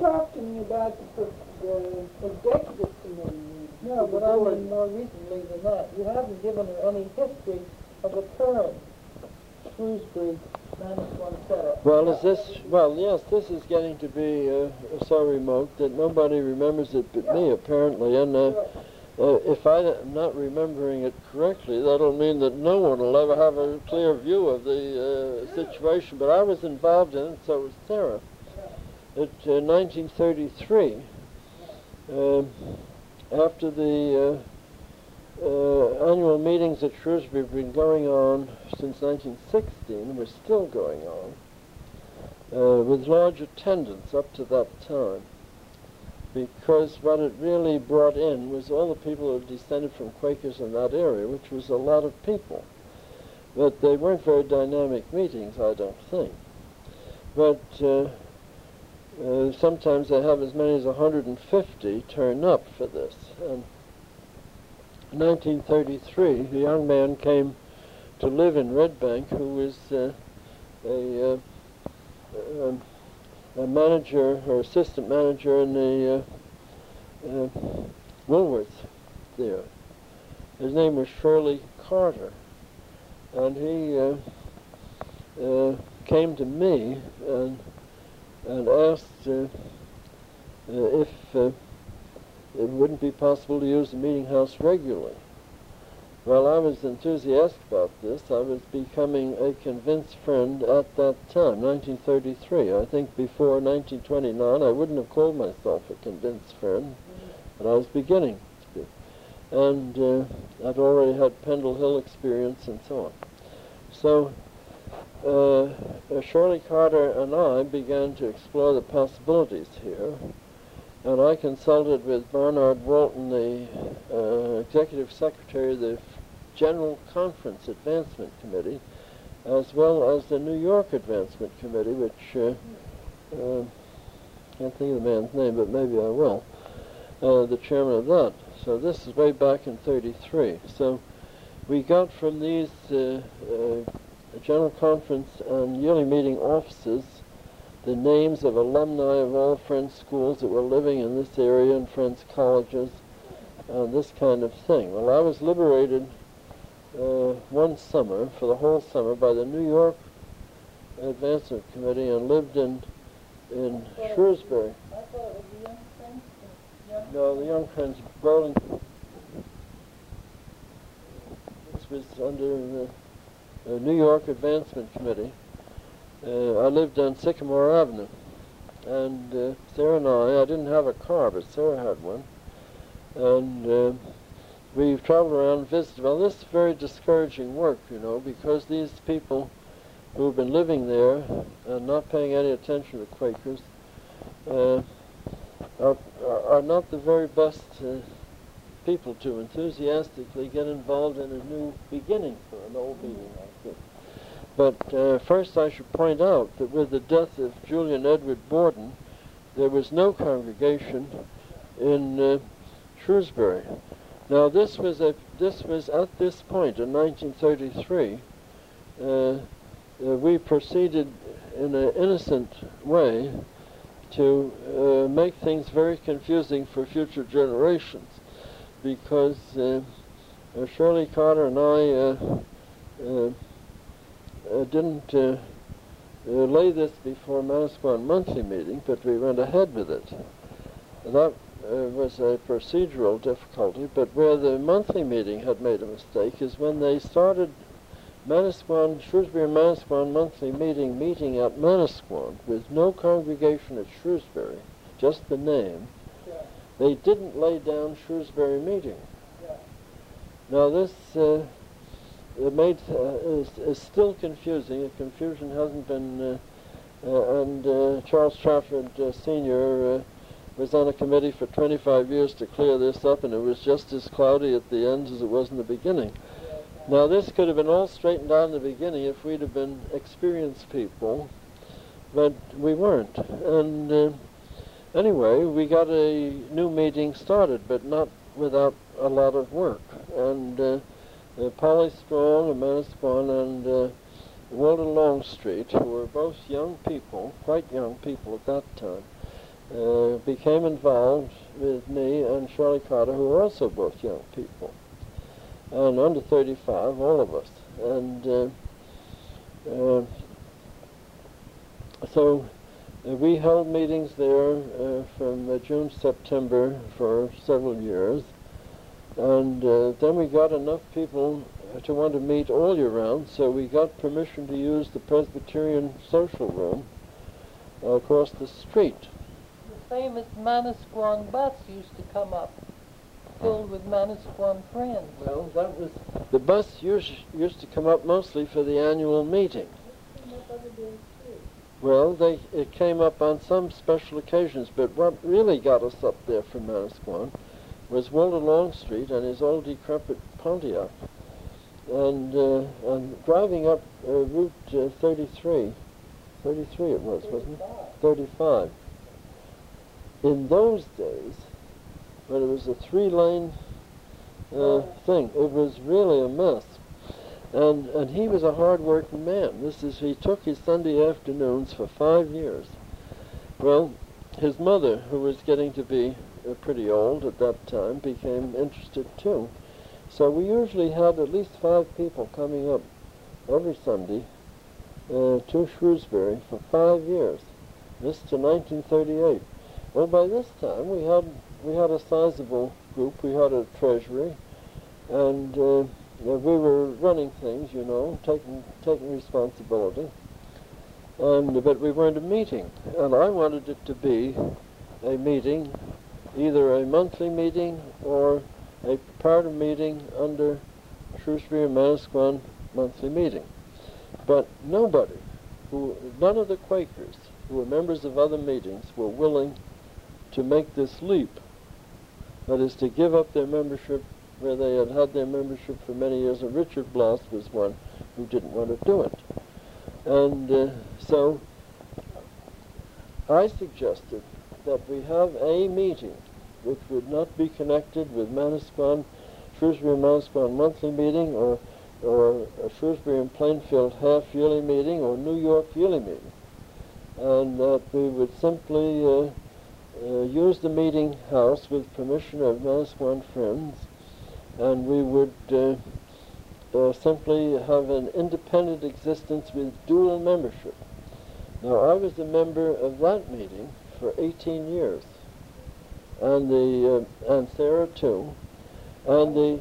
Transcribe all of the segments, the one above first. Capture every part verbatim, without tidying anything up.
talked to me about the, the executive committee meeting. No, but I mean more recently than that. You haven't given her any history of the current Shrewsbury Manasquan setup. Well, is this, well, yes, this is getting to be uh, so remote that nobody remembers it but me, apparently, and uh, uh, if I'm not remembering it correctly, that'll mean that no one will ever have a clear view of the uh, situation, but I was involved in it, so was Sarah. In uh, nineteen thirty-three, uh, after the uh, uh, annual meetings at Shrewsbury have been going on since nineteen sixteen, and were still going on, uh, with large attendance up to that time, because what it really brought in was all the people who had descended from Quakers in that area, which was a lot of people. But they weren't very dynamic meetings, I don't think. But uh, Uh, sometimes they have as many as one hundred fifty turn up for this. And in nineteen thirty-three, a young man came to live in Red Bank who was uh, a, uh, a, a manager or assistant manager in the uh, uh, Woolworth there. His name was Shirley Carter, and he uh, uh, came to me and and asked uh, uh, if uh, it wouldn't be possible to use the meeting house regularly. Well, I was enthusiastic about this. I was becoming a convinced friend at that time, nineteen thirty-three. I think before nineteen twenty-nine I wouldn't have called myself a convinced friend, but I was beginning to be. And uh, I'd already had Pendle Hill experience and so on. So Uh, uh, Shirley Carter and I began to explore the possibilities here, and I consulted with Barnard Walton, the uh, Executive Secretary of the General Conference Advancement Committee, as well as the New York Advancement Committee, which uh, uh, can't think of the man's name, but maybe I will, uh, the chairman of that. So this is way back in thirty-three. So we got from these uh, uh, the General Conference and yearly meeting offices the names of alumni of all Friends schools that were living in this area and Friends colleges and this kind of thing. Well, I was liberated uh, one summer, for the whole summer, by the New York Advancement Committee and lived in in Shrewsbury. I thought it was the Young Friends. Young No, the Young Friends, Burlington. This was under the Uh, New York Advancement Committee. Uh, I lived on Sycamore Avenue, and uh, Sarah and I, I didn't have a car, but Sarah had one, and uh, we traveled around and visited. Well, this is very discouraging work, you know, because these people who have been living there and not paying any attention to Quakers uh, are, are not the very best uh, people to enthusiastically get involved in a new beginning for an old meeting like this. But uh, first I should point out that with the death of Julian Edward Borden, there was no congregation in uh, Shrewsbury. Now this was a this was at this point in nineteen thirty-three. Uh, uh, we proceeded in an innocent way to uh, make things very confusing for future generations, because uh, uh, Shirley Carter and I uh, uh, uh, didn't uh, uh, lay this before Manasquan monthly meeting, but we went ahead with it. That uh, was a procedural difficulty, but where the monthly meeting had made a mistake is when they started Manasquan, Shrewsbury Manasquan monthly meeting, meeting at Manasquan with no congregation at Shrewsbury, just the name. They didn't lay down Shrewsbury meeting. Yeah. Now this uh, it made, uh, is, is still confusing. The confusion hasn't been, uh, uh, and uh, Charles Trafford uh, Senior uh, was on a committee for twenty-five years to clear this up, and it was just as cloudy at the end as it was in the beginning. Yeah. Now this could have been all straightened out in the beginning if we'd have been experienced people, but we weren't. And uh, Anyway, we got a new meeting started, but not without a lot of work. And uh, uh, Polly Strong of Manasquan and uh, Walter Longstreet, who were both young people, quite young people at that time, uh, became involved with me and Shirley Carter, who were also both young people, and under thirty-five, all of us. And uh, uh, so uh, we held meetings there uh, from uh, June, September for several years. And uh, then we got enough people to want to meet all year round, so we got permission to use the Presbyterian social room uh, across the street. The famous Manasquan bus used to come up, filled with Manasquan friends. Well, that was... The bus used, used to come up mostly for the annual meeting. Well, they, it came up on some special occasions, but what really got us up there from Manasquan was Walter Longstreet and his old decrepit Pontiac. And, uh, and driving up uh, Route uh, thirty-three, thirty-three it was, wasn't it? thirty-five. In those days, when it was a three-lane uh, thing, it was really a mess. And, and he was a hard-working man. This is, he took his Sunday afternoons for five years. Well, his mother, who was getting to be uh, pretty old at that time, became interested too. So we usually had at least five people coming up every Sunday uh, to Shrewsbury for five years. This to nineteen thirty-eight. Well, by this time we had we had a sizable group. We had a treasury, and uh, we were running things, you know, taking taking responsibility. And but we weren't a meeting, and I wanted it to be a meeting, either a monthly meeting or a part of meeting under Shrewsbury and Manasquan monthly meeting. But nobody, who, none of the Quakers who were members of other meetings were willing to make this leap. That is, to give up their membership where they had had their membership for many years, and Richard Bloss was one who didn't want to do it. And uh, so I suggested that we have a meeting which would not be connected with Manasquan, Shrewsbury and Manasquan monthly meeting, or or a Shrewsbury and Plainfield half-yearly meeting, or New York yearly meeting, and that we would simply uh, uh, use the meeting house with permission of Manasquan friends, and we would uh, uh, simply have an independent existence with dual membership. Now, I was a member of that meeting for eighteen years. And the uh, and Sarah too, and the.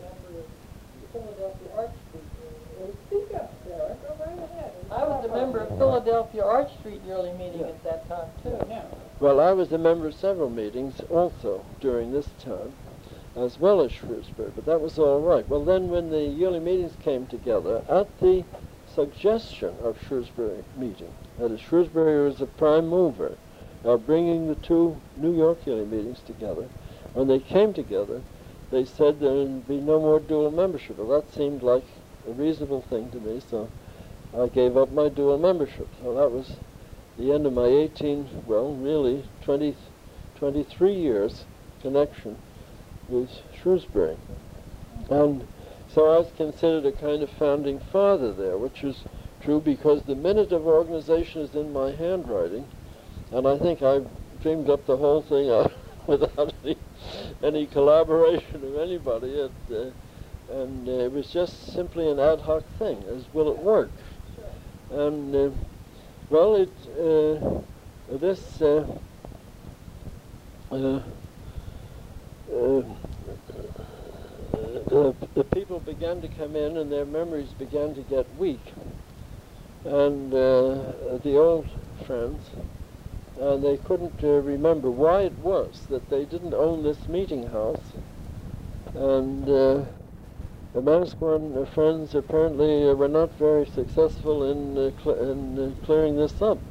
I was a member of Philadelphia Arch Street yearly meeting at that time too. Well, I was a member of several meetings also during this time, as well as Shrewsbury, but that was all right. Well, then when the yearly meetings came together, at the suggestion of Shrewsbury meeting, that is, Shrewsbury was a prime mover of bringing the two New York yearly meetings together. When they came together, they said there would be no more dual membership. Well, that seemed like a reasonable thing to me, so I gave up my dual membership. So that was the end of my eighteen, well, really, twenty, twenty-three years connection with Shrewsbury. And so I was considered a kind of founding father there, which is true because the minute of organization is in my handwriting. And I think I dreamed up the whole thing out without any, any collaboration of anybody. It, uh, and uh, it was just simply an ad hoc thing, as will it work? And, uh, well, it, uh, this, uh, uh, uh, uh, the people began to come in and their memories began to get weak. And uh, the old friends, and they couldn't uh, remember why it was that they didn't own this meeting house. And uh, the Manasquan uh, friends apparently uh, were not very successful in, uh, cl in uh, clearing this up.